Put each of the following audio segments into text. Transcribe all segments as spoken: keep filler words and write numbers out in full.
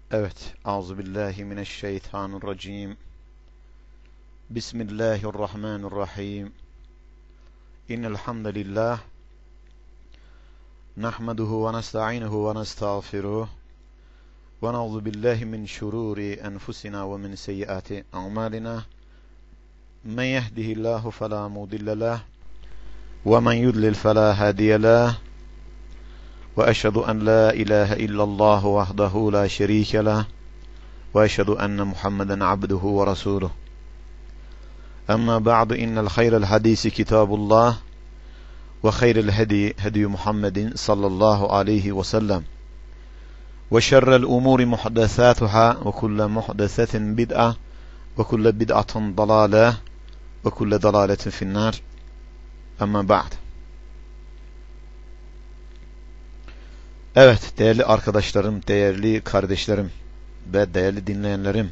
Evet. Euzubillahimineşşeytanirracim. Bismillahirrahmanirrahim. İnnel hamdalillah nahmeduhu ve nestainuhu ve nestağfiruh ve na'udzu billahi min şururi enfusina ve min seyyiati a'malina. Men yehdihillahu fela mudille leh ve men yudlil fela hadiye leh. Ve eşhedü en la ilahe illallah vahdehu la şerike leh ve eşhedü enne Muhammeden abduhu ve resuluh. Amma ba'du, innel hayrel hadisi kitabullah ve hayrel hedi hedi Muhammedin sallallahu aleyhi ve sellem ve şerrel umuri muhdesatuhâ ve kulle muhdesetin bid'a ve kulle bid'atin dalâle ve kulle dalâletin finnâr. Amma ba'd. Evet, değerli arkadaşlarım, değerli kardeşlerim ve değerli dinleyenlerim.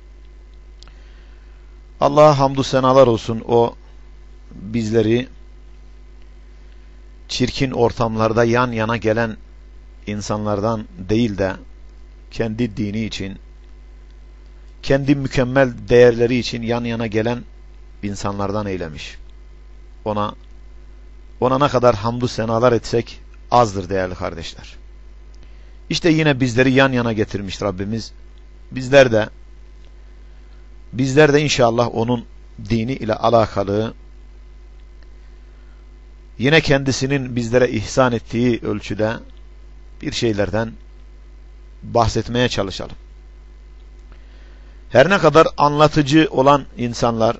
Allah'a hamdü senalar olsun. O bizleri çirkin ortamlarda yan yana gelen insanlardan değil de kendi dini için, kendi mükemmel değerleri için yan yana gelen insanlardan eylemiş. Ona ona ne kadar hamdü senalar etsek azdır değerli kardeşler. İşte yine bizleri yan yana getirmiş Rabbimiz. Bizler de bizler de inşallah onun dini ile alakalı yine kendisinin bizlere ihsan ettiği ölçüde bir şeylerden bahsetmeye çalışalım. Her ne kadar anlatıcı olan insanlar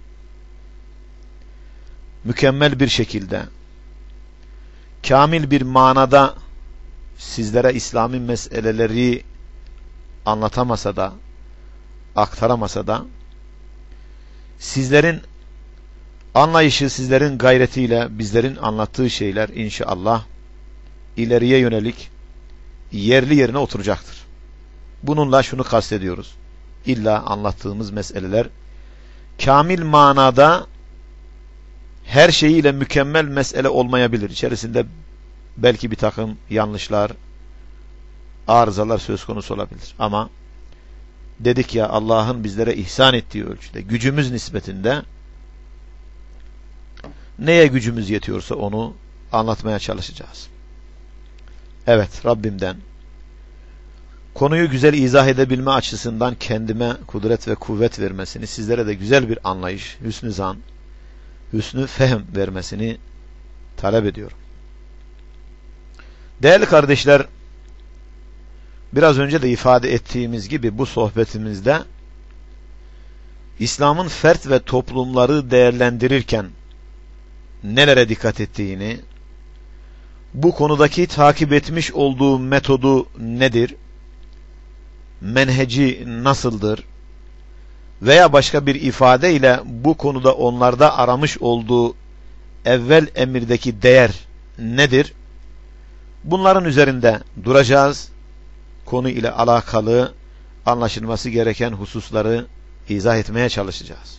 mükemmel bir şekilde, kamil bir manada sizlere İslami meseleleri anlatamasa da, aktaramasa da, sizlerin anlayışı, sizlerin gayretiyle bizlerin anlattığı şeyler inşallah ileriye yönelik yerli yerine oturacaktır. Bununla şunu kastediyoruz. İlla anlattığımız meseleler kamil manada her şeyiyle mükemmel mesele olmayabilir. İçerisinde belki bir takım yanlışlar, arızalar söz konusu olabilir. Ama dedik ya, Allah'ın bizlere ihsan ettiği ölçüde, gücümüz nispetinde neye gücümüz yetiyorsa onu anlatmaya çalışacağız. Evet, Rabbimden konuyu güzel izah edebilme açısından kendime kudret ve kuvvet vermesini, sizlere de güzel bir anlayış, hüsnü zan, hüsnü fehm vermesini talep ediyorum. Değerli kardeşler, biraz önce de ifade ettiğimiz gibi bu sohbetimizde İslam'ın fert ve toplumları değerlendirirken nelere dikkat ettiğini, bu konudaki takip etmiş olduğu metodu nedir, menheci nasıldır veya başka bir ifadeyle bu konuda onlarda aramış olduğu evvel emirdeki değer nedir? Bunların üzerinde duracağız. Konu ile alakalı anlaşılması gereken hususları izah etmeye çalışacağız.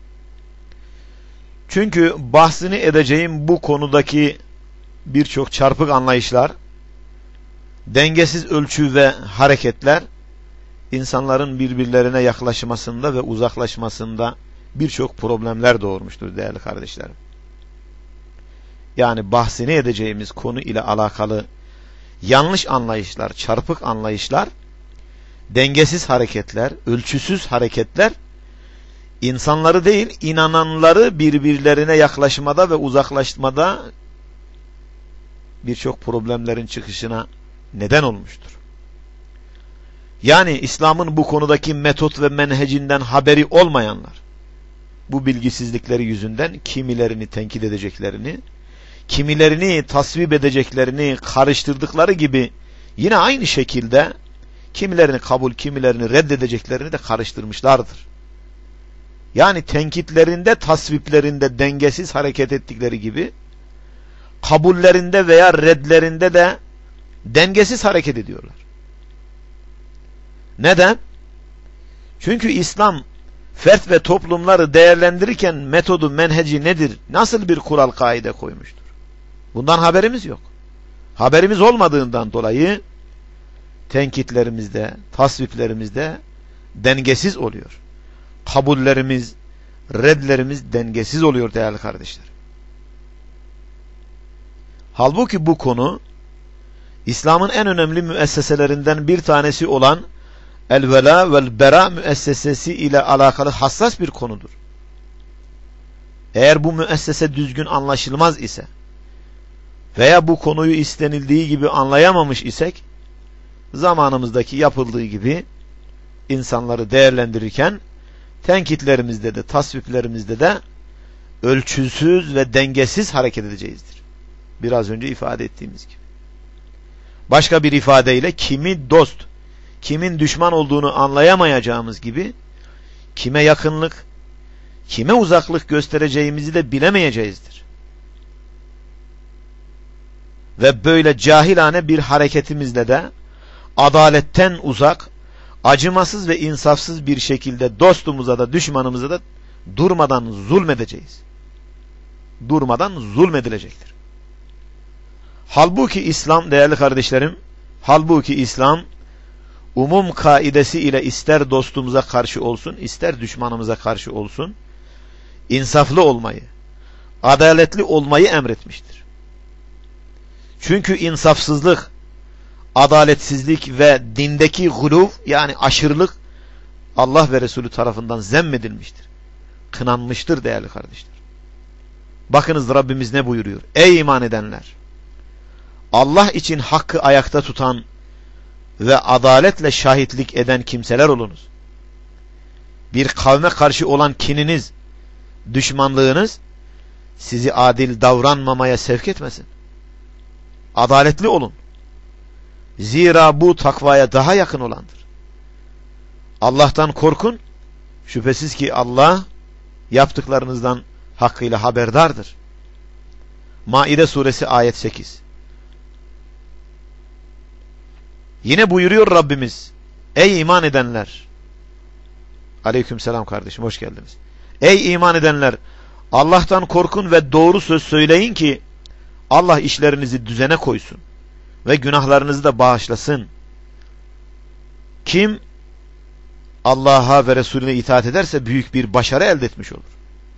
Çünkü bahsini edeceğim bu konudaki birçok çarpık anlayışlar, dengesiz ölçü ve hareketler insanların birbirlerine yaklaşmasında ve uzaklaşmasında birçok problemler doğurmuştur değerli kardeşlerim. Yani bahsini edeceğimiz konu ile alakalı yanlış anlayışlar, çarpık anlayışlar, dengesiz hareketler, ölçüsüz hareketler insanları değil, inananları birbirlerine yaklaşmada ve uzaklaşmada birçok problemlerin çıkışına neden olmuştur. Yani İslam'ın bu konudaki metot ve menhecinden haberi olmayanlar, bu bilgisizlikleri yüzünden kimilerini tenkit edeceklerini, kimilerini tasvip edeceklerini karıştırdıkları gibi yine aynı şekilde kimilerini kabul, kimilerini reddedeceklerini de karıştırmışlardır. Yani tenkitlerinde, tasviplerinde dengesiz hareket ettikleri gibi kabullerinde veya redlerinde de dengesiz hareket ediyorlar. Neden? Çünkü İslam fert ve toplumları değerlendirirken metodu, menheci nedir? Nasıl bir kural, kaide koymuştur? Bundan haberimiz yok. Haberimiz olmadığından dolayı tenkitlerimizde, tasviplerimizde dengesiz oluyor. Kabullerimiz, redlerimiz dengesiz oluyor değerli kardeşler. Halbuki bu konu İslam'ın en önemli müesseselerinden bir tanesi olan El-Vela vel-Bera müessesesi ile alakalı hassas bir konudur. Eğer bu müessese düzgün anlaşılmaz ise veya bu konuyu istenildiği gibi anlayamamış isek, zamanımızdaki yapıldığı gibi insanları değerlendirirken tenkitlerimizde de tasviplerimizde de ölçüsüz ve dengesiz hareket edeceğizdir. Biraz önce ifade ettiğimiz gibi. Başka bir ifadeyle kimi dost, kimin düşman olduğunu anlayamayacağımız gibi kime yakınlık, kime uzaklık göstereceğimizi de bilemeyeceğizdir. Ve böyle cahilane bir hareketimizle de adaletten uzak, acımasız ve insafsız bir şekilde dostumuza da düşmanımıza da durmadan zulmedeceğiz. Durmadan zulmedilecektir. Halbuki İslam değerli kardeşlerim, halbuki İslam umum kaidesi ile ister dostumuza karşı olsun, ister düşmanımıza karşı olsun, insaflı olmayı, adaletli olmayı emretmiştir. Çünkü insafsızlık, adaletsizlik ve dindeki guluv yani aşırılık Allah ve Resulü tarafından zemmedilmiştir. Kınanmıştır değerli kardeşler. Bakınız Rabbimiz ne buyuruyor? Ey iman edenler! Allah için hakkı ayakta tutan ve adaletle şahitlik eden kimseler olunuz. Bir kavme karşı olan kininiz, düşmanlığınız sizi adil davranmamaya sevk etmesin. Adaletli olun. Zira bu takvaya daha yakın olandır. Allah'tan korkun. Şüphesiz ki Allah yaptıklarınızdan hakkıyla haberdardır. Maide suresi ayet sekiz. Yine buyuruyor Rabbimiz, ey iman edenler, aleykümselam kardeşim hoş geldiniz. Ey iman edenler, Allah'tan korkun ve doğru söz söyleyin ki Allah işlerinizi düzene koysun ve günahlarınızı da bağışlasın. Kim Allah'a ve Resulüne itaat ederse büyük bir başarı elde etmiş olur.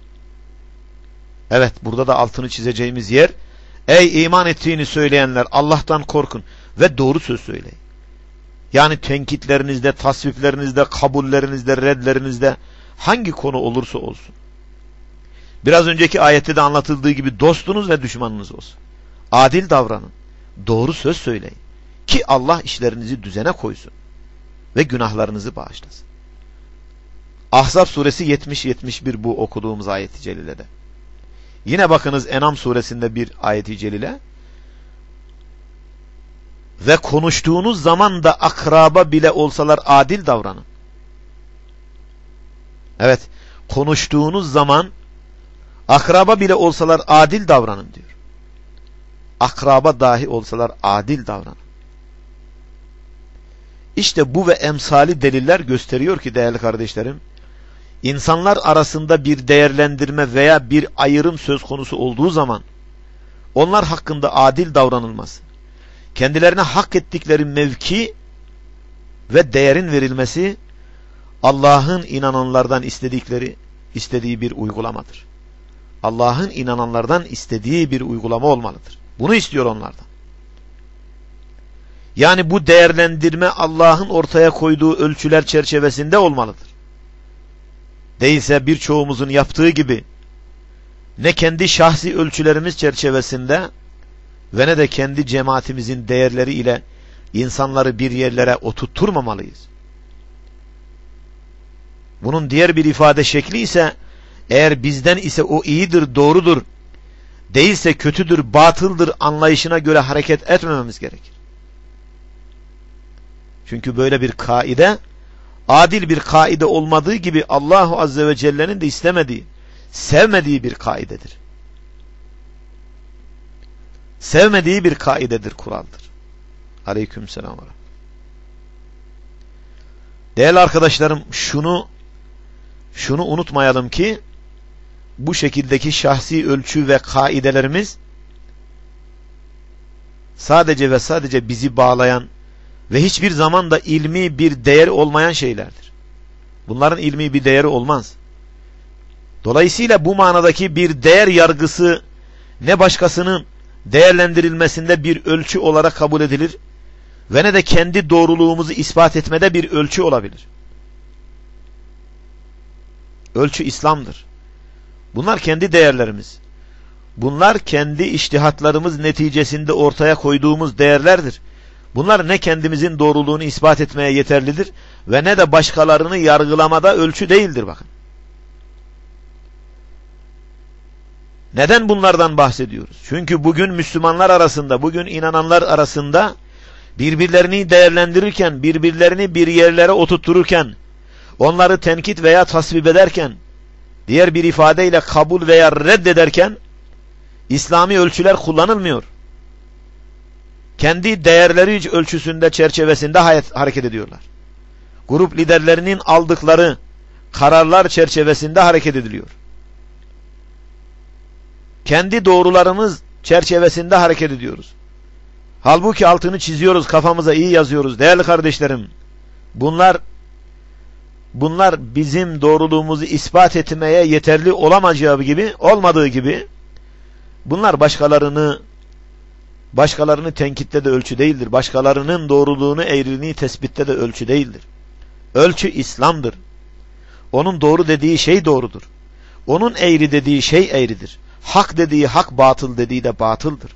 Evet, burada da altını çizeceğimiz yer, ey iman ettiğini söyleyenler Allah'tan korkun ve doğru söz söyleyin. Yani tenkitlerinizde, tasviflerinizde, kabullerinizde, redlerinizde hangi konu olursa olsun. Biraz önceki ayette de anlatıldığı gibi dostunuz ve düşmanınız olsun. Adil davranın. Doğru söz söyleyin. Ki Allah işlerinizi düzene koysun. Ve günahlarınızı bağışlasın. Ahzab suresi yetmiş yetmiş bir bu okuduğumuz ayet-i celilede. Yine bakınız Enam suresinde bir ayet-i celile. Ve konuştuğunuz zaman da akraba bile olsalar adil davranın. Evet, konuştuğunuz zaman akraba bile olsalar adil davranın diyor. Akraba dahi olsalar adil davranın. İşte bu ve emsali deliller gösteriyor ki değerli kardeşlerim, insanlar arasında bir değerlendirme veya bir ayrım söz konusu olduğu zaman onlar hakkında adil davranılması, kendilerine hak ettikleri mevki ve değerin verilmesi Allah'ın inananlardan istedikleri istediği bir uygulamadır. Allah'ın inananlardan istediği bir uygulama olmalıdır. Bunu istiyor onlardan. Yani bu değerlendirme Allah'ın ortaya koyduğu ölçüler çerçevesinde olmalıdır. Değilse birçoğumuzun yaptığı gibi ne kendi şahsi ölçülerimiz çerçevesinde ve ne de kendi cemaatimizin değerleri ile insanları bir yerlere oturtturmamalıyız. Bunun diğer bir ifade şekli ise eğer bizden ise o iyidir, doğrudur, değilse kötüdür, batıldır anlayışına göre hareket etmememiz gerekir. Çünkü böyle bir kaide, adil bir kaide olmadığı gibi Allahu Azze ve Celle'nin de istemediği, sevmediği bir kaidedir. Sevmediği bir kaidedir, kuraldır. Aleykümselam. Değerli arkadaşlarım, şunu şunu unutmayalım ki bu şekildeki şahsi ölçü ve kaidelerimiz sadece ve sadece bizi bağlayan ve hiçbir zaman da ilmi bir değeri olmayan şeylerdir. Bunların ilmi bir değeri olmaz. Dolayısıyla bu manadaki bir değer yargısı ne başkasının değerlendirilmesinde bir ölçü olarak kabul edilir ve ne de kendi doğruluğumuzu ispat etmede bir ölçü olabilir. Ölçü İslam'dır. Bunlar kendi değerlerimiz. Bunlar kendi içtihatlarımız neticesinde ortaya koyduğumuz değerlerdir. Bunlar ne kendimizin doğruluğunu ispat etmeye yeterlidir ve ne de başkalarını yargılamada ölçü değildir bakın. Neden bunlardan bahsediyoruz? Çünkü bugün Müslümanlar arasında, bugün inananlar arasında birbirlerini değerlendirirken, birbirlerini bir yerlere oturttururken, onları tenkit veya tasvip ederken, diğer bir ifadeyle kabul veya reddederken İslami ölçüler kullanılmıyor. Kendi değerleri ölçüsünde, çerçevesinde hareket ediyorlar. Grup liderlerinin aldıkları kararlar çerçevesinde hareket ediliyor. Kendi doğrularımız çerçevesinde hareket ediyoruz. Halbuki altını çiziyoruz, kafamıza iyi yazıyoruz. Değerli kardeşlerim, bunlar bunlar bizim doğruluğumuzu ispat etmeye yeterli olamayacağı gibi, olmadığı gibi, bunlar başkalarını başkalarını tenkitte de ölçü değildir. Başkalarının doğruluğunu, eğriliğini tespitte de ölçü değildir. Ölçü İslam'dır. Onun doğru dediği şey doğrudur. Onun eğri dediği şey eğridir. Hak dediği hak, batıl dediği de batıldır.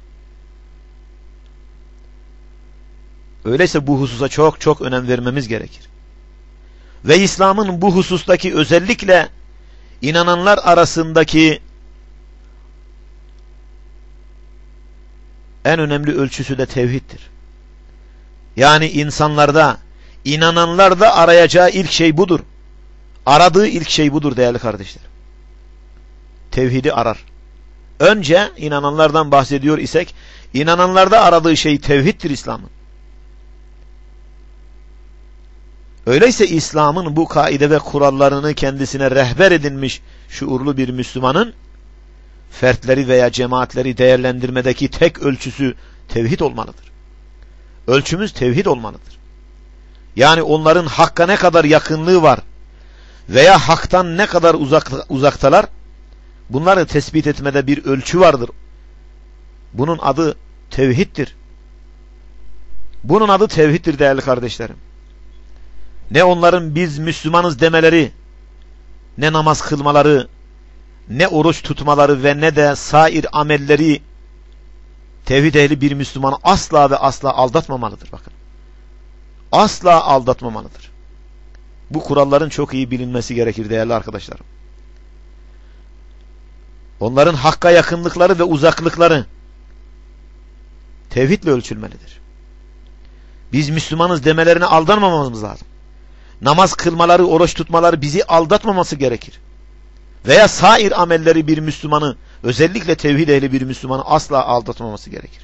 Öyleyse bu hususa çok çok önem vermemiz gerekir. Ve İslam'ın bu husustaki özellikle inananlar arasındaki en önemli ölçüsü de tevhiddir. Yani insanlarda, inananlarda arayacağı ilk şey budur. Aradığı ilk şey budur değerli kardeşler. Tevhidi arar. Önce inananlardan bahsediyor isek, inananlarda aradığı şey tevhiddir İslam'ın. Öyleyse İslam'ın bu kaide ve kurallarını kendisine rehber edinmiş şuurlu bir Müslümanın fertleri veya cemaatleri değerlendirmedeki tek ölçüsü tevhid olmalıdır. Ölçümüz tevhid olmalıdır. Yani onların hakka ne kadar yakınlığı var veya haktan ne kadar uzak, uzaktalar, bunları tespit etmede bir ölçü vardır. Bunun adı tevhiddir. Bunun adı tevhiddir değerli kardeşlerim. Ne onların biz Müslümanız demeleri, ne namaz kılmaları, ne oruç tutmaları ve ne de sair amelleri tevhid ehli bir Müslümanı asla ve asla aldatmamalıdır bakın. Asla aldatmamalıdır. Bu kuralların çok iyi bilinmesi gerekir değerli arkadaşlarım. Onların hakka yakınlıkları ve uzaklıkları tevhidle ölçülmelidir. Biz Müslümanız demelerine aldanmamamız lazım. Namaz kılmaları, oruç tutmaları bizi aldatmaması gerekir. Veya sair amelleri bir Müslümanı, özellikle tevhid ehli bir Müslümanı asla aldatmaması gerekir.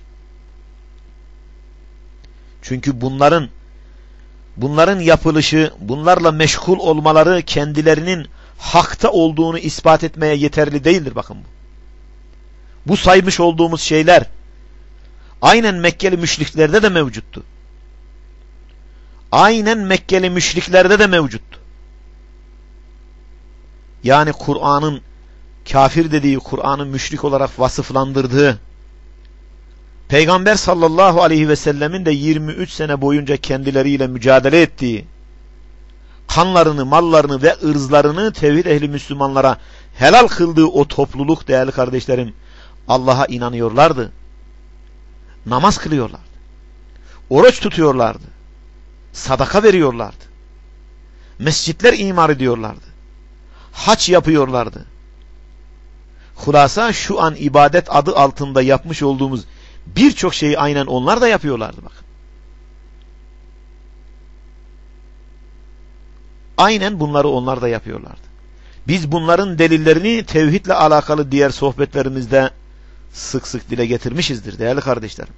Çünkü bunların bunların yapılışı, bunlarla meşgul olmaları kendilerinin hakta olduğunu ispat etmeye yeterli değildir bakın bu. Bu saymış olduğumuz şeyler aynen Mekkeli müşriklerde de mevcuttu. Aynen Mekkeli müşriklerde de mevcuttu. Yani Kur'an'ın kafir dediği, Kur'an'ın müşrik olarak vasıflandırdığı, Peygamber sallallahu aleyhi ve sellemin de yirmi üç sene boyunca kendileriyle mücadele ettiği, kanlarını, mallarını ve ırzlarını tevhid ehli Müslümanlara helal kıldığı o topluluk değerli kardeşlerim, Allah'a inanıyorlardı. Namaz kılıyorlardı. Oruç tutuyorlardı. Sadaka veriyorlardı. Mescitler imar ediyorlardı. Hac yapıyorlardı. Hulasa şu an ibadet adı altında yapmış olduğumuz birçok şeyi aynen onlar da yapıyorlardı bakın. Aynen bunları onlar da yapıyorlardı. Biz bunların delillerini tevhidle alakalı diğer sohbetlerimizde sık sık dile getirmişizdir değerli kardeşlerim.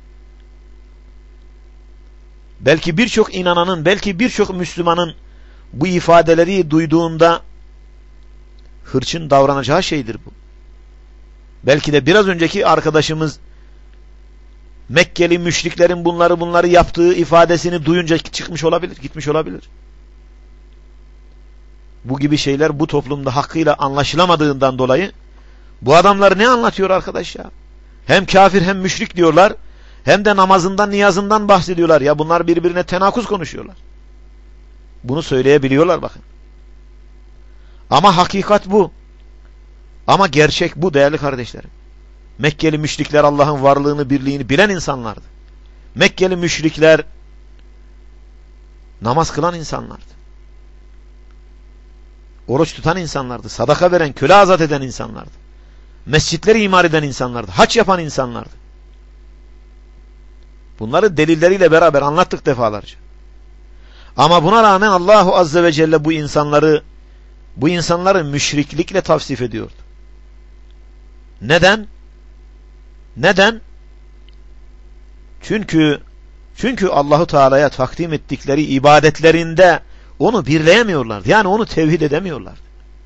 Belki birçok inananın, belki birçok Müslümanın bu ifadeleri duyduğunda hırçın davranacağı şeydir bu. Belki de biraz önceki arkadaşımız Mekkeli müşriklerin bunları bunları yaptığı ifadesini duyunca çıkmış olabilir, gitmiş olabilir. Bu gibi şeyler bu toplumda hakkıyla anlaşılamadığından dolayı bu adamlar ne anlatıyor arkadaş ya? Hem kafir hem müşrik diyorlar, hem de namazından, niyazından bahsediyorlar. Ya bunlar birbirine tenakuz konuşuyorlar. Bunu söyleyebiliyorlar bakın. Ama hakikat bu. Ama gerçek bu değerli kardeşlerim. Mekkeli müşrikler Allah'ın varlığını, birliğini bilen insanlardı. Mekkeli müşrikler namaz kılan insanlardı. Oruç tutan insanlardı. Sadaka veren, köle azat eden insanlardı. Mescitleri imar eden insanlardı. Hac yapan insanlardı. Bunları delilleriyle beraber anlattık defalarca. Ama buna rağmen Allahu Azze ve Celle bu insanları bu insanları müşriklikle tavsif ediyordu. Neden? Neden? Çünkü çünkü Allahu Teala'ya takdim ettikleri ibadetlerinde onu birleyemiyorlardı. Yani onu tevhid edemiyorlardı.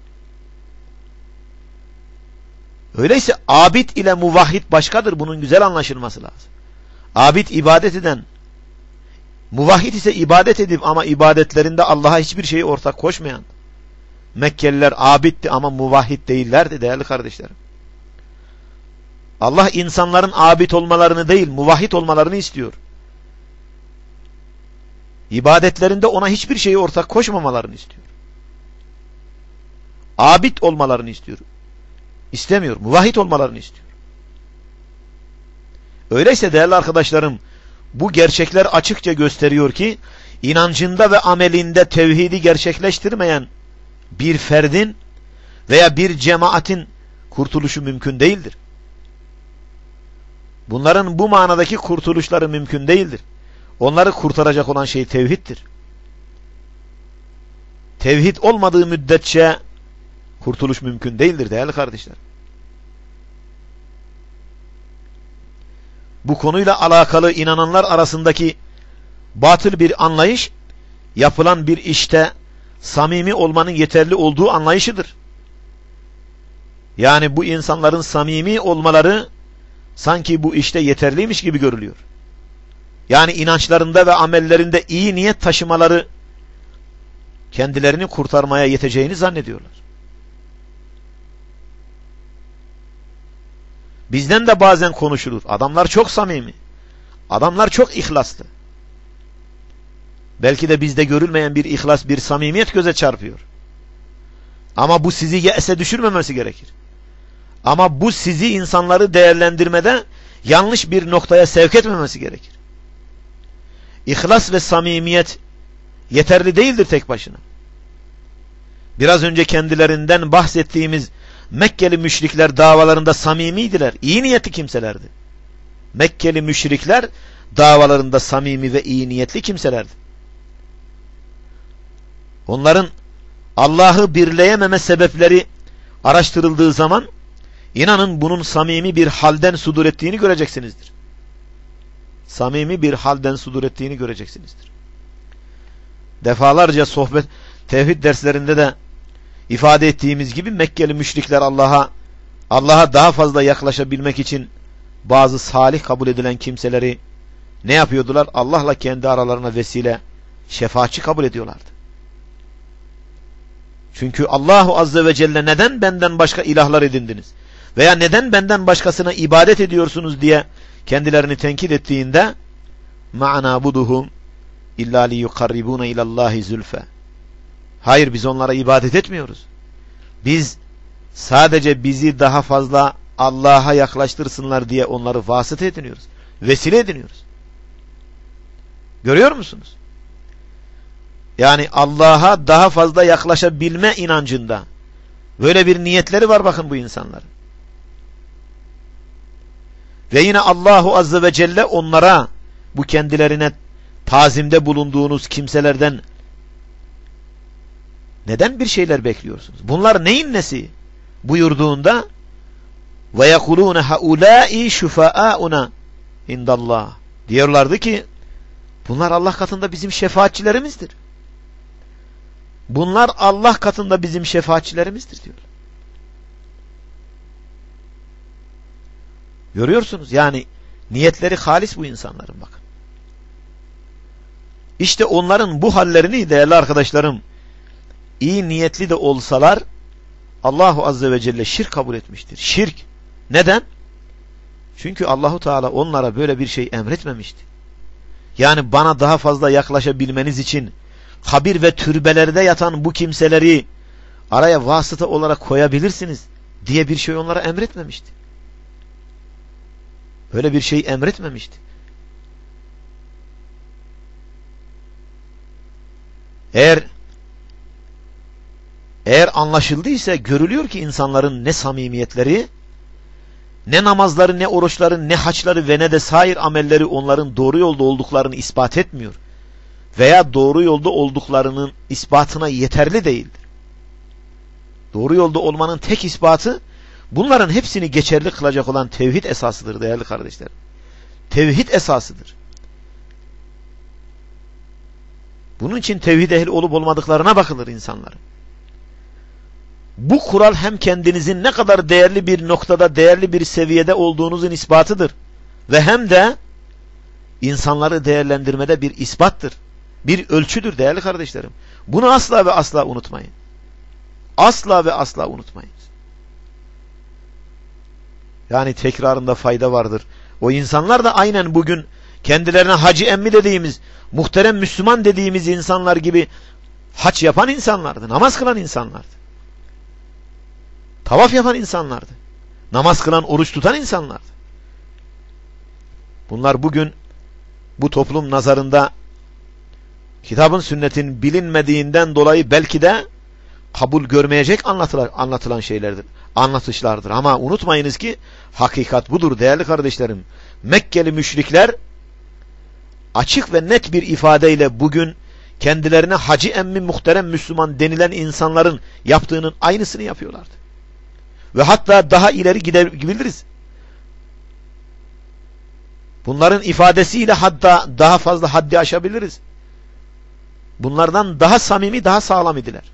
Öyleyse abid ile muvahhid başkadır. Bunun güzel anlaşılması lazım. Abid ibadet eden, muvahhid ise ibadet edip ama ibadetlerinde Allah'a hiçbir şeyi ortak koşmayan. Mekkeliler abiddi ama muvahhid değillerdi değerli kardeşlerim. Allah insanların abid olmalarını değil, muvahhid olmalarını istiyor. İbadetlerinde ona hiçbir şeyi ortak koşmamalarını istiyor. Abid olmalarını istiyor. İstemiyor, muvahhid olmalarını istiyor. Öyleyse değerli arkadaşlarım, bu gerçekler açıkça gösteriyor ki inancında ve amelinde tevhidi gerçekleştirmeyen bir ferdin veya bir cemaatin kurtuluşu mümkün değildir. Bunların bu manadaki kurtuluşları mümkün değildir. Onları kurtaracak olan şey tevhiddir. Tevhid olmadığı müddetçe kurtuluş mümkün değildir değerli kardeşler. Bu konuyla alakalı inananlar arasındaki batıl bir anlayış, yapılan bir işte samimi olmanın yeterli olduğu anlayışıdır. Yani bu insanların samimi olmaları sanki bu işte yeterliymiş gibi görülüyor. Yani inançlarında ve amellerinde iyi niyet taşımaları kendilerini kurtarmaya yeteceğini zannediyorlar. Bizden de bazen konuşulur. Adamlar çok samimi. Adamlar çok ihlaslı. Belki de bizde görülmeyen bir ihlas, bir samimiyet göze çarpıyor. Ama bu sizi ye'se düşürmemesi gerekir. Ama bu sizi insanları değerlendirmede yanlış bir noktaya sevk etmemesi gerekir. İhlas ve samimiyet yeterli değildir tek başına. Biraz önce kendilerinden bahsettiğimiz Mekkeli müşrikler davalarında samimiydiler. İyi niyetli kimselerdi. Mekkeli müşrikler davalarında samimi ve iyi niyetli kimselerdi. Onların Allah'ı birleyememe sebepleri araştırıldığı zaman inanın bunun samimi bir halden sudur ettiğini göreceksinizdir. Samimi bir halden sudur ettiğini göreceksinizdir. Defalarca sohbet, tevhid derslerinde de ifade ettiğimiz gibi Mekkeli müşrikler Allah'a Allah'a daha fazla yaklaşabilmek için bazı salih kabul edilen kimseleri ne yapıyordular? Allah'la kendi aralarına vesile, şefaatçi kabul ediyorlardı. Çünkü Allahu Azze ve Celle neden benden başka ilahlar edindiniz? Veya neden benden başkasına ibadet ediyorsunuz diye kendilerini tenkit ettiğinde مَا نَعْبُدُهُمْ اِلَّا لِيُقَرِّبُونَ اِلَى اللّٰهِ زُلْفَ. Hayır, biz onlara ibadet etmiyoruz. Biz sadece bizi daha fazla Allah'a yaklaştırsınlar diye onları vasıta ediniyoruz. Vesile ediniyoruz. Görüyor musunuz? Yani Allah'a daha fazla yaklaşabilme inancında. Böyle bir niyetleri var bakın bu insanların. Ve yine Allahu Azze ve Celle onlara, bu kendilerine tazimde bulunduğunuz kimselerden neden bir şeyler bekliyorsunuz? Bunlar neyin nesi? Buyurduğunda ve yekulûne haulâi şufâ'âuna indallah. Diyorlardı ki bunlar Allah katında bizim şefaatçilerimizdir. Bunlar Allah katında bizim şefaatçilerimizdir diyorlar. Görüyorsunuz yani Niyetleri halis bu insanların, bakın. İşte onların bu hallerini değerli arkadaşlarım, iyi niyetli de olsalar Allahu Azze ve Celle şirk kabul etmiştir. Şirk. Neden? Çünkü Allahu Teala onlara böyle bir şey emretmemişti. Yani bana daha fazla yaklaşabilmeniz için kabir ve türbelerde yatan bu kimseleri araya vasıta olarak koyabilirsiniz diye bir şey onlara emretmemişti. Böyle bir şey emretmemişti. Eğer eğer anlaşıldıysa görülüyor ki insanların ne samimiyetleri, ne namazları, ne oruçları, ne haçları ve ne de sair amelleri onların doğru yolda olduklarını ispat etmiyor. Veya doğru yolda olduklarının ispatına yeterli değildir. Doğru yolda olmanın tek ispatı, bunların hepsini geçerli kılacak olan tevhid esasıdır değerli kardeşlerim. Tevhid esasıdır. Bunun için tevhid ehli olup olmadıklarına bakılır insanların. Bu kural hem kendinizin ne kadar değerli bir noktada, değerli bir seviyede olduğunuzun ispatıdır. Ve hem de insanları değerlendirmede bir ispattır. Bir ölçüdür değerli kardeşlerim. Bunu asla ve asla unutmayın. Asla ve asla unutmayın. Yani tekrarında fayda vardır. O insanlar da aynen bugün kendilerine hacı emmi dediğimiz, muhterem Müslüman dediğimiz insanlar gibi hac yapan insanlardı. Namaz kılan insanlardı. Tavaf yapan insanlardı. Namaz kılan, oruç tutan insanlardı. Bunlar bugün bu toplum nazarında kitabın, sünnetin bilinmediğinden dolayı belki de kabul görmeyecek anlatılan, anlatılan şeylerdir, anlatışlardır. Ama unutmayınız ki hakikat budur değerli kardeşlerim. Mekkeli müşrikler açık ve net bir ifadeyle bugün kendilerine hacı emmi muhterem Müslüman denilen insanların yaptığının aynısını yapıyorlardı. Ve hatta daha ileri gidebiliriz. Bunların ifadesiyle hatta daha fazla haddi aşabiliriz. Bunlardan daha samimi, daha sağlam idiler.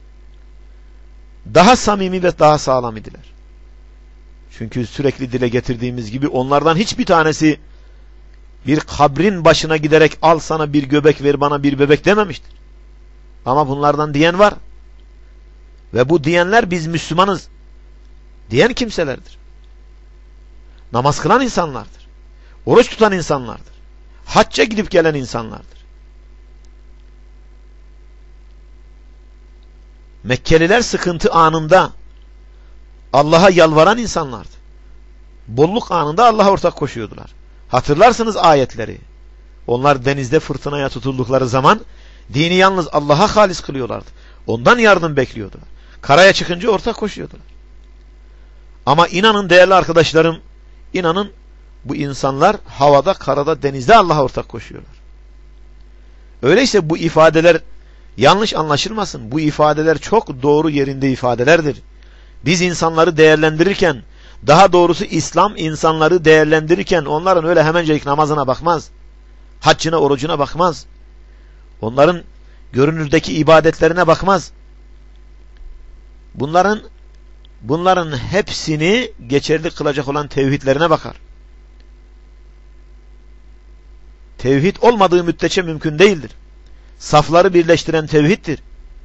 Daha samimi ve daha sağlam idiler. Çünkü sürekli dile getirdiğimiz gibi onlardan hiçbir tanesi bir kabrin başına giderek al sana bir göbek ver bana bir bebek dememiştir. Ama bunlardan diyen var. Ve bu diyenler biz Müslümanız diyen kimselerdir. Namaz kılan insanlardır. Oruç tutan insanlardır. Hacca gidip gelen insanlardır. Mekkeliler sıkıntı anında Allah'a yalvaran insanlardı. Bolluk anında Allah'a ortak koşuyordular. Hatırlarsınız ayetleri. Onlar denizde fırtınaya tutuldukları zaman dini yalnız Allah'a halis kılıyorlardı. Ondan yardım bekliyordular. Karaya çıkınca ortak koşuyordular. Ama inanın değerli arkadaşlarım, inanın bu insanlar havada, karada, denizde Allah'a ortak koşuyorlar. Öyleyse bu ifadeler yanlış anlaşılmasın. Bu ifadeler çok doğru yerinde ifadelerdir. Biz insanları değerlendirirken, daha doğrusu İslam insanları değerlendirirken onların öyle hemencelik namazına bakmaz. Haccına, orucuna bakmaz. Onların görünürdeki ibadetlerine bakmaz. Bunların bunların hepsini geçerli kılacak olan tevhidlerine bakar. Tevhid olmadığı müddetçe mümkün değildir. Safları birleştiren tevhiddir.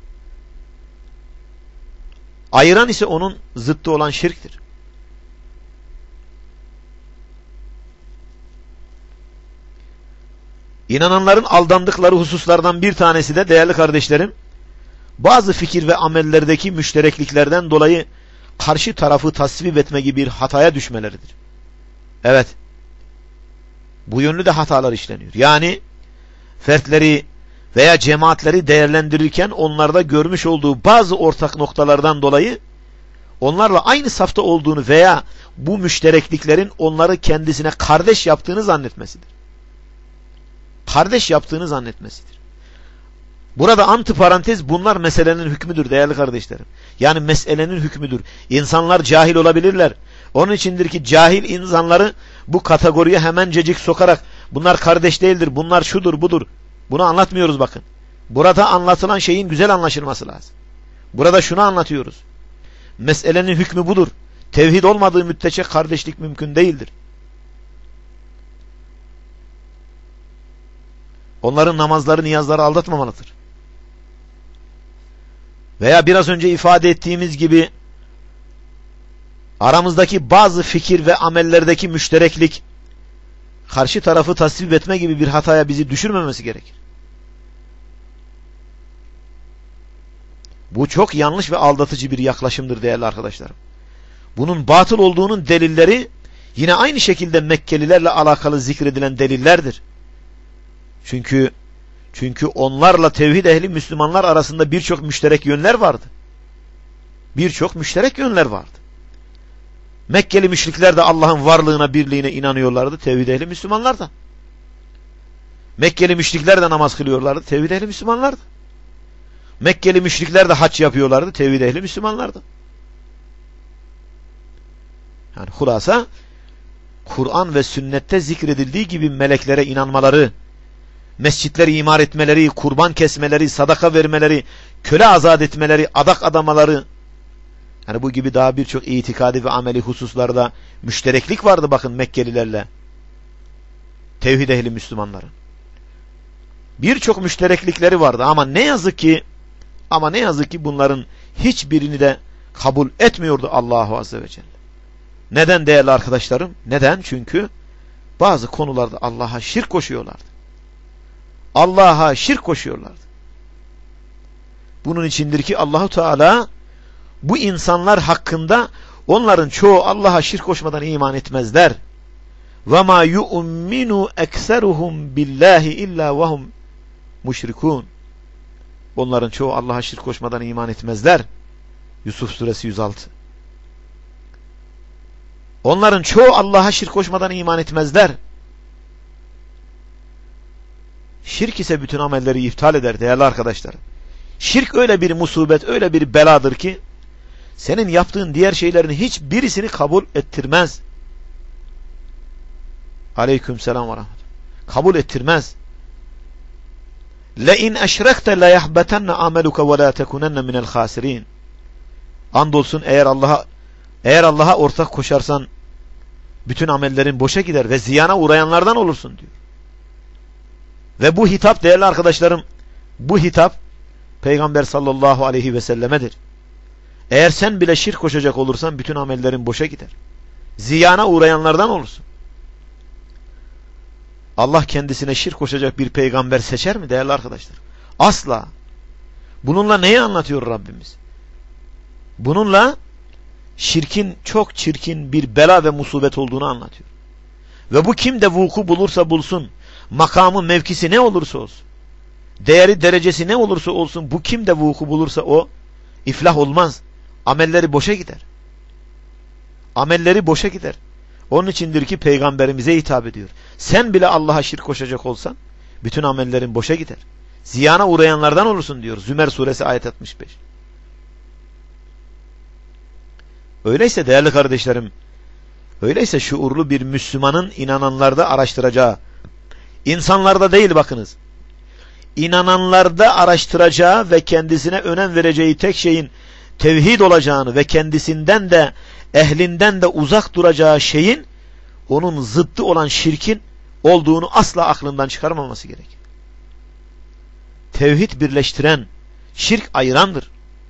Ayıran ise onun zıttı olan şirktir. İnananların aldandıkları hususlardan bir tanesi de değerli kardeşlerim, bazı fikir ve amellerdeki müşterekliklerden dolayı karşı tarafı tasvip etme gibi bir hataya düşmeleridir. Evet, bu yönlü de hatalar işleniyor. Yani fertleri veya cemaatleri değerlendirirken onlarda görmüş olduğu bazı ortak noktalardan dolayı onlarla aynı safta olduğunu veya bu müşterekliklerin onları kendisine kardeş yaptığını zannetmesidir. Kardeş yaptığını zannetmesidir. Burada antiparantez, bunlar meselenin hükmüdür değerli kardeşlerim. Yani meselenin hükmüdür. İnsanlar cahil olabilirler. Onun içindir ki cahil insanları bu kategoriye hemencecik sokarak bunlar kardeş değildir, bunlar şudur budur. Bunu anlatmıyoruz bakın. Burada anlatılan şeyin güzel anlaşılması lazım. Burada şunu anlatıyoruz. Meselenin hükmü budur. Tevhid olmadığı müddetçe kardeşlik mümkün değildir. Onların namazları, niyazları aldatmamalıdır. Veya biraz önce ifade ettiğimiz gibi aramızdaki bazı fikir ve amellerdeki müştereklik karşı tarafı tasvip etme gibi bir hataya bizi düşürmemesi gerekir. Bu çok yanlış ve aldatıcı bir yaklaşımdır değerli arkadaşlarım. Bunun batıl olduğunun delilleri yine aynı şekilde Mekkelilerle alakalı zikredilen delillerdir. Çünkü çünkü onlarla tevhid ehli Müslümanlar arasında birçok müşterek yönler vardı. Birçok müşterek yönler vardı. Mekkeli müşrikler de Allah'ın varlığına, birliğine inanıyorlardı. Tevhid ehli Müslümanlar da. Mekkeli müşrikler de namaz kılıyorlardı. Tevhid ehli Müslümanlar da. Mekkeli müşrikler de hac yapıyorlardı. Tevhid ehli Müslümanlar da. Yani hulasa Kur'an ve sünnette zikredildiği gibi meleklere inanmaları, mescitleri imar etmeleri, kurban kesmeleri, sadaka vermeleri, köle azat etmeleri, adak adamaları, yani bu gibi daha birçok itikadi ve ameli hususlarda müştereklik vardı bakın Mekkelilerle tevhid ehli Müslümanların. Birçok müştereklikleri vardı ama ne yazık ki ama ne yazık ki bunların hiçbirini de kabul etmiyordu Allahu Azze ve Celle. Neden değerli arkadaşlarım? Neden? Çünkü bazı konularda Allah'a şirk koşuyorlardı. Allah'a şirk koşuyorlardı. Bunun içindir ki Allahu Teala bu insanlar hakkında onların çoğu Allah'a şirk koşmadan iman etmezler. Ve ma yu'minu ekseruhum billahi illa ve hum müşrikun. Onların çoğu Allah'a şirk koşmadan iman etmezler. Yusuf suresi yüz altı. Onların çoğu Allah'a şirk koşmadan iman etmezler. Şirk ise bütün amelleri iptal eder değerli arkadaşlar. Şirk öyle bir musibet, öyle bir beladır ki senin yaptığın diğer şeylerin hiçbirisini kabul ettirmez. Aleykümselam ve rahmetullah. Kabul ettirmez. Le in eşrekte la yahbatenne ameluke ve la tekunenne minel hasirin. Andolsun eğer Allah'a eğer Allah'a ortak koşarsan bütün amellerin boşa gider ve ziyana uğrayanlardan olursun diyor. Ve bu hitap değerli arkadaşlarım, bu hitap Peygamber sallallahu aleyhi ve sellemedir. Eğer sen bile şirk koşacak olursan bütün amellerin boşa gider. Ziyana uğrayanlardan olursun. Allah kendisine şirk koşacak bir peygamber seçer mi değerli arkadaşlar? Asla. Bununla neyi anlatıyor Rabbimiz? Bununla şirkin çok çirkin bir bela ve musibet olduğunu anlatıyor. Ve bu kim de vuku bulursa bulsun, makamı, mevkisi ne olursa olsun, değeri, derecesi ne olursa olsun, bu kim de vuku bulursa o iflah olmaz. Amelleri boşa gider. Amelleri boşa gider. Onun içindir ki peygamberimize hitap ediyor. Sen bile Allah'a şirk koşacak olsan bütün amellerin boşa gider. Ziyana uğrayanlardan olursun diyor. Zümer suresi ayet altmış beş. Öyleyse değerli kardeşlerim, öyleyse şuurlu bir Müslümanın inananlarda araştıracağı, insanlarda değil bakınız, inananlarda araştıracağı ve kendisine önem vereceği tek şeyin tevhid olacağını ve kendisinden de ehlinden de uzak duracağı şeyin onun zıttı olan şirkin olduğunu asla aklından çıkarmaması gerekir. Tevhid birleştiren, şirk ayırandır.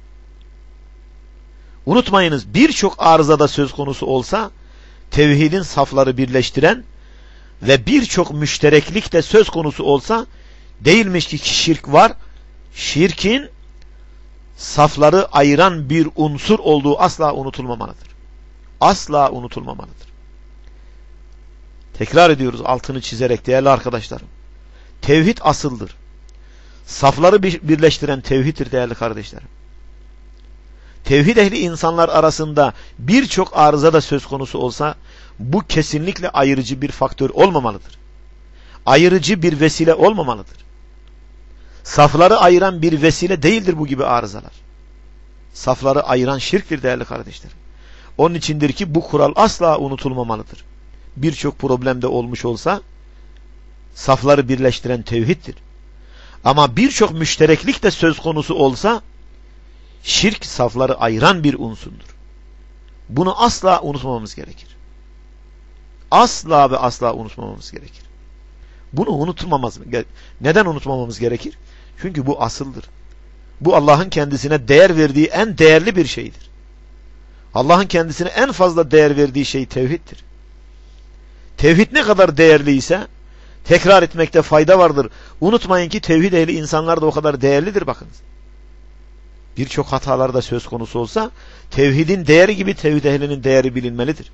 Unutmayınız, birçok arızada söz konusu olsa tevhidin safları birleştiren ve birçok müştereklik de söz konusu olsa değilmiş ki şirk var, şirkin safları ayıran bir unsur olduğu asla unutulmamalıdır. Asla unutulmamalıdır. Tekrar ediyoruz altını çizerek değerli arkadaşlarım. Tevhid asıldır. Safları birleştiren tevhiddir değerli kardeşlerim. Tevhid ehli insanlar arasında birçok arıza da söz konusu olsa bu kesinlikle ayırıcı bir faktör olmamalıdır. Ayırıcı bir vesile olmamalıdır. Safları ayıran bir vesile değildir bu gibi arızalar. Safları ayıran şirktir değerli kardeşlerim. Onun içindir ki bu kural asla unutulmamalıdır. Birçok problemde olmuş olsa safları birleştiren tevhiddir. Ama birçok müştereklik de söz konusu olsa şirk safları ayıran bir unsurdur. Bunu asla unutmamamız gerekir. Asla ve asla unutmamamız gerekir. Bunu unutmamamız, neden unutmamamız gerekir? Çünkü bu asıldır. Bu Allah'ın kendisine değer verdiği en değerli bir şeydir. Allah'ın kendisine en fazla değer verdiği şey tevhiddir. Tevhid ne kadar değerliyse tekrar etmekte fayda vardır. Unutmayın ki tevhid ehli insanlar da o kadar değerlidir bakınız. Birçok hatalarda söz konusu olsa tevhidin değeri gibi tevhid ehlinin değeri bilinmelidir.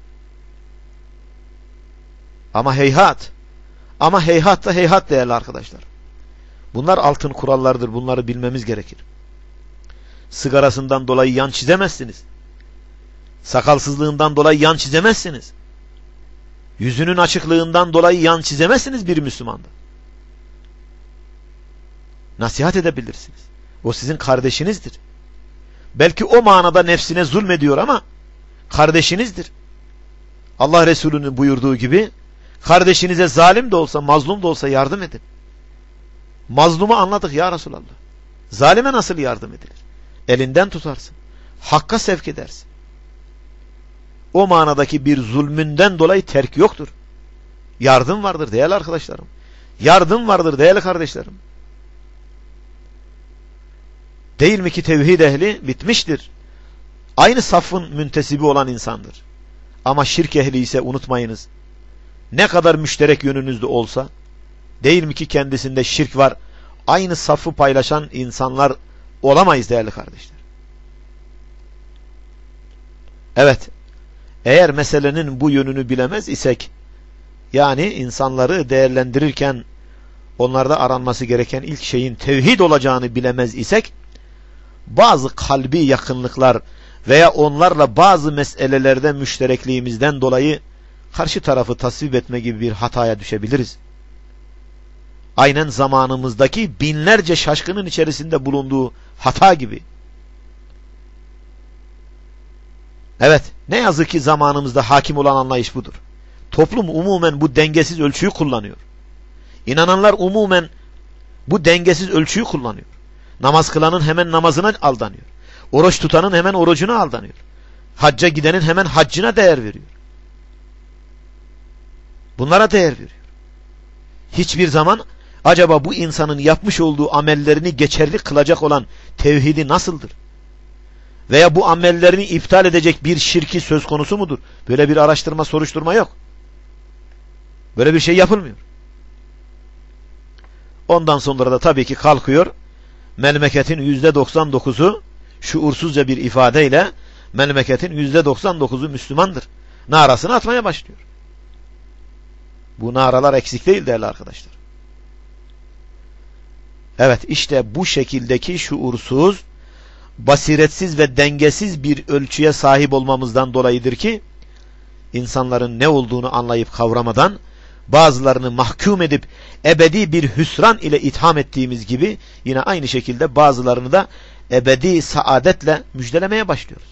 Ama heyhat, ama heyhat da heyhat değerli arkadaşlar. Bunlar altın kurallardır. Bunları bilmemiz gerekir. Sigarasından dolayı yan çizemezsiniz. Sakalsızlığından dolayı yan çizemezsiniz. Yüzünün açıklığından dolayı yan çizemezsiniz bir Müslümanda. Nasihat edebilirsiniz. O sizin kardeşinizdir. Belki o manada nefsine zulmediyor ama kardeşinizdir. Allah Resulü'nün buyurduğu gibi kardeşinize zalim de olsa, mazlum da olsa yardım edin. Mazlumu anladık ya Resulallah. Zalime nasıl yardım edilir? Elinden tutarsın. Hakka sevk edersin. O manadaki bir zulmünden dolayı terk yoktur. Yardım vardır değerli arkadaşlarım. Yardım vardır değerli kardeşlerim. Değil mi ki tevhid ehli bitmiştir. Aynı safın müntesibi olan insandır. Ama şirk ehli ise unutmayınız. Ne kadar müşterek yönünüzde olsa, değil mi ki kendisinde şirk var, aynı safı paylaşan insanlar olamayız değerli kardeşler. Evet, eğer meselenin bu yönünü bilemez isek, yani insanları değerlendirirken onlarda aranması gereken ilk şeyin tevhid olacağını bilemez isek, bazı kalbi yakınlıklar veya onlarla bazı meselelerde müşterekliğimizden dolayı karşı tarafı tasvip etme gibi bir hataya düşebiliriz. Aynen zamanımızdaki binlerce şaşkının içerisinde bulunduğu hata gibi. Evet, ne yazık ki zamanımızda hakim olan anlayış budur. Toplum umumen bu dengesiz ölçüyü kullanıyor. İnananlar umumen bu dengesiz ölçüyü kullanıyor. Namaz kılanın hemen namazına aldanıyor. Oruç tutanın hemen orucuna aldanıyor. Hacca gidenin hemen haccına değer veriyor. Bunlara değer veriyor. Hiçbir zaman acaba bu insanın yapmış olduğu amellerini geçerli kılacak olan tevhidi nasıldır? Veya bu amellerini iptal edecek bir şirki söz konusu mudur? Böyle bir araştırma, soruşturma yok. Böyle bir şey yapılmıyor. Ondan sonra da tabii ki kalkıyor, memleketin yüzde doksan dokuzu şuursuzca bir ifadeyle memleketin yüzde doksan dokuzu Müslümandır narasını atmaya başlıyor. Bu naralar eksik değil değerli arkadaşlar. Evet, işte bu şekildeki şuursuz, basiretsiz ve dengesiz bir ölçüye sahip olmamızdan dolayıdır ki insanların ne olduğunu anlayıp kavramadan bazılarını mahkum edip ebedi bir hüsran ile itham ettiğimiz gibi yine aynı şekilde bazılarını da ebedi saadetle müjdelemeye başlıyoruz.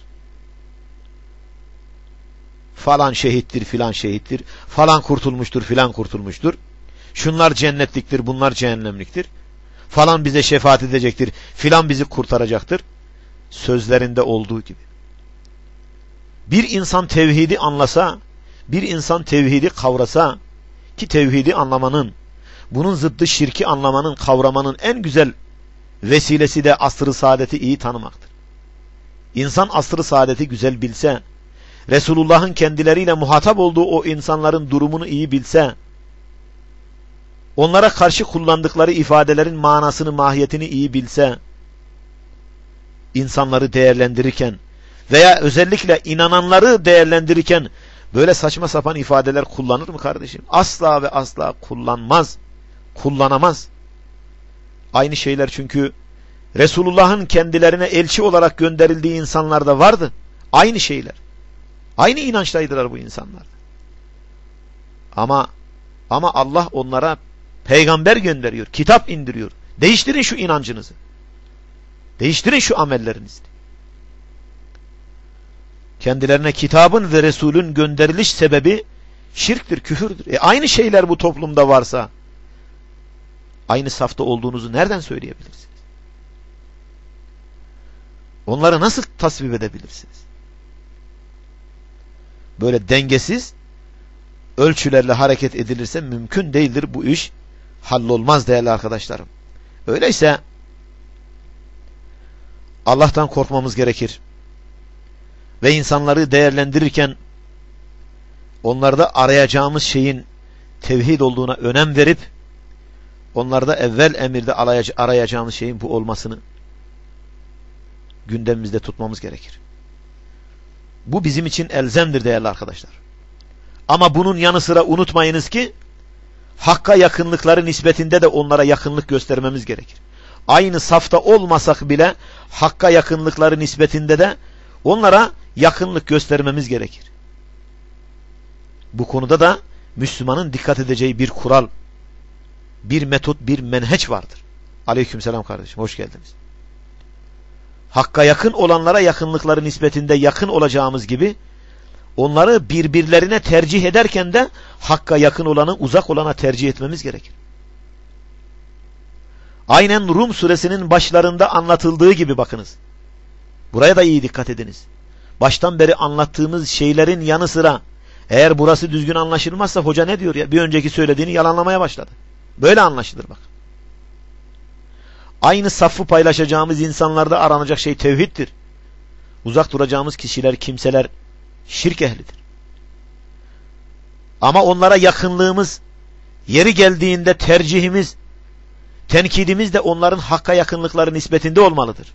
Falan şehittir, filan şehittir, falan kurtulmuştur, filan kurtulmuştur. Şunlar cennetliktir, bunlar cehennemliktir. Falan bize şefaat edecektir, filan bizi kurtaracaktır. Sözlerinde olduğu gibi. Bir insan tevhidi anlasa, bir insan tevhidi kavrasa, ki tevhidi anlamanın, bunun zıddı şirki anlamanın, kavramanın en güzel vesilesi de asr-ı saadeti iyi tanımaktır. İnsan asr-ı saadeti güzel bilse, Resulullah'ın kendileriyle muhatap olduğu o insanların durumunu iyi bilse, onlara karşı kullandıkları ifadelerin manasını, mahiyetini iyi bilse, insanları değerlendirirken veya özellikle inananları değerlendirirken böyle saçma sapan ifadeler kullanır mı kardeşim? Asla ve asla kullanmaz. Kullanamaz. Aynı şeyler çünkü Resulullah'ın kendilerine elçi olarak gönderildiği insanlarda vardı. Aynı şeyler. Aynı inançtaydılar bu insanlar. Ama ama Allah onlara peygamber gönderiyor, kitap indiriyor. Değiştirin şu inancınızı. Değiştirin şu amellerinizi. Kendilerine kitabın ve Resulün gönderiliş sebebi şirktir, küfürdür. E aynı şeyler bu toplumda varsa aynı safta olduğunuzu nereden söyleyebilirsiniz? Onları nasıl tasvip edebilirsiniz? Böyle dengesiz, ölçülerle hareket edilirse mümkün değildir, bu iş hallolmaz değerli arkadaşlarım. Öyleyse Allah'tan korkmamız gerekir. Ve insanları değerlendirirken onlarda arayacağımız şeyin tevhid olduğuna önem verip onlarda evvel emirde arayacağımız şeyin bu olmasını gündemimizde tutmamız gerekir. Bu bizim için elzemdir değerli arkadaşlar. Ama bunun yanı sıra unutmayınız ki Hakk'a yakınlıkları nispetinde de onlara yakınlık göstermemiz gerekir. Aynı safta olmasak bile Hakk'a yakınlıkları nispetinde de onlara yakınlık göstermemiz gerekir. Bu konuda da Müslümanın dikkat edeceği bir kural, bir metot, bir menheç vardır. Aleykümselam kardeşim, hoş geldiniz. Hakk'a yakın olanlara yakınlıkları nispetinde yakın olacağımız gibi onları birbirlerine tercih ederken de Hakk'a yakın olanı uzak olana tercih etmemiz gerekir. Aynen Rum suresinin başlarında anlatıldığı gibi bakınız. Buraya da iyi dikkat ediniz. Baştan beri anlattığımız şeylerin yanı sıra eğer burası düzgün anlaşılmazsa hoca ne diyor ya? Bir önceki söylediğini yalanlamaya başladı. Böyle anlaşılır bak. Aynı safı paylaşacağımız insanlarda aranacak şey tevhiddir. Uzak duracağımız kişiler, kimseler şirk ehlidir. Ama onlara yakınlığımız, yeri geldiğinde tercihimiz, tenkidimiz de onların Hakk'a yakınlıkları nispetinde olmalıdır.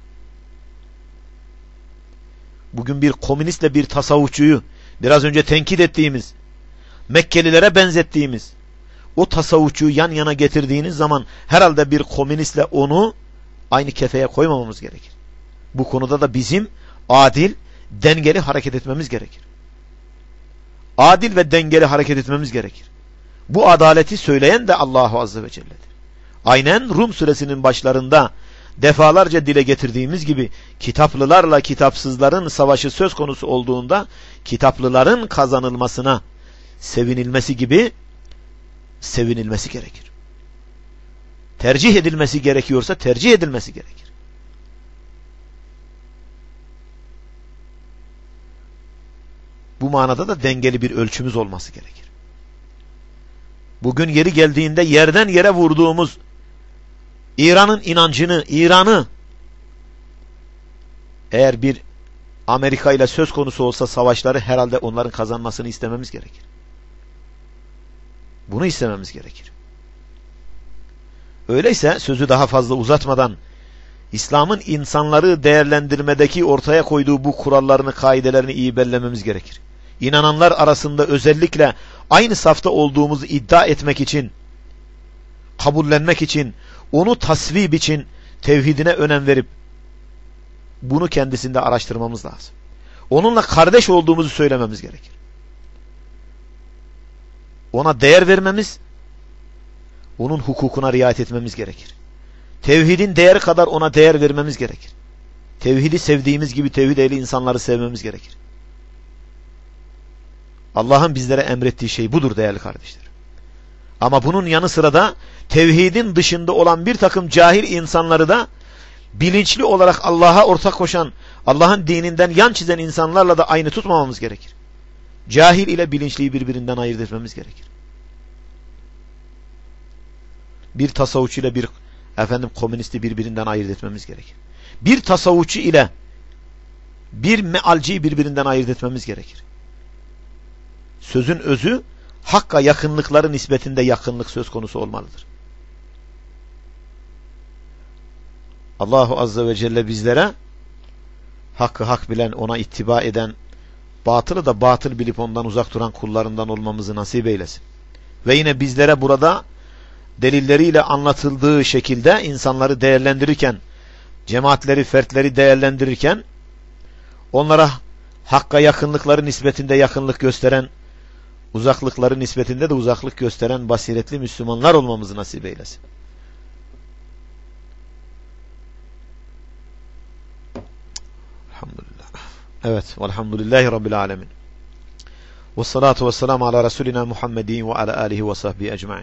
Bugün bir komünistle bir tasavvufçuyu, biraz önce tenkit ettiğimiz, Mekkelilere benzettiğimiz o tasavvufçuyu yan yana getirdiğiniz zaman herhalde bir komünistle onu aynı kefeye koymamamız gerekir. Bu konuda da bizim adil, dengeli hareket etmemiz gerekir. Adil ve dengeli hareket etmemiz gerekir. Bu adaleti söyleyen de Allahu Azze ve Celle'dir. Aynen Rum suresinin başlarında defalarca dile getirdiğimiz gibi kitaplılarla kitapsızların savaşı söz konusu olduğunda kitaplıların kazanılmasına sevinilmesi gibi sevinilmesi gerekir. Tercih edilmesi gerekiyorsa tercih edilmesi gerekir. Bu manada da dengeli bir ölçümüz olması gerekir. Bugün yeri geldiğinde yerden yere vurduğumuz İran'ın inancını, İran'ı eğer bir Amerika ile söz konusu olsa savaşları herhalde onların kazanmasını istememiz gerekir. Bunu istememiz gerekir. Öyleyse sözü daha fazla uzatmadan İslam'ın insanları değerlendirmedeki ortaya koyduğu bu kurallarını, kaidelerini iyi bellememiz gerekir. İnananlar arasında özellikle aynı safta olduğumuzu iddia etmek için, kabullenmek için, onu tasvip için tevhidine önem verip bunu kendisinde araştırmamız lazım. Onunla kardeş olduğumuzu söylememiz gerekir. Ona değer vermemiz, onun hukukuna riayet etmemiz gerekir. Tevhidin değeri kadar ona değer vermemiz gerekir. Tevhidi sevdiğimiz gibi tevhid ehli insanları sevmemiz gerekir. Allah'ın bizlere emrettiği şey budur değerli kardeşler. Ama bunun yanı sıra da tevhidin dışında olan bir takım cahil insanları da bilinçli olarak Allah'a ortak koşan, Allah'ın dininden yan çizen insanlarla da aynı tutmamamız gerekir. Cahil ile bilinçliyi birbirinden ayırt etmemiz gerekir. Bir tasavvufçu ile bir efendim komünisti birbirinden ayırt etmemiz gerekir. Bir tasavvufçu ile bir mealciyi birbirinden ayırt etmemiz gerekir. Sözün özü Hakk'a yakınlıkları nispetinde yakınlık söz konusu olmalıdır. Allahu Azze ve Celle bizlere hakkı hak bilen, ona ittiba eden, batılı da batıl bilip ondan uzak duran kullarından olmamızı nasip eylesin. Ve yine bizlere burada delilleriyle anlatıldığı şekilde insanları değerlendirirken, cemaatleri, fertleri değerlendirirken onlara Hakk'a yakınlıkları nispetinde yakınlık gösteren, uzaklıkları nispetinde de uzaklık gösteren basiretli Müslümanlar olmamızı nasip eylesin. Elhamdülillah. Evet. Velhamdülillahi Rabbil alemin. Vessalatu vesselamu ala Resulina Muhammedin ve ala alihi ve sahbihi ecma'in.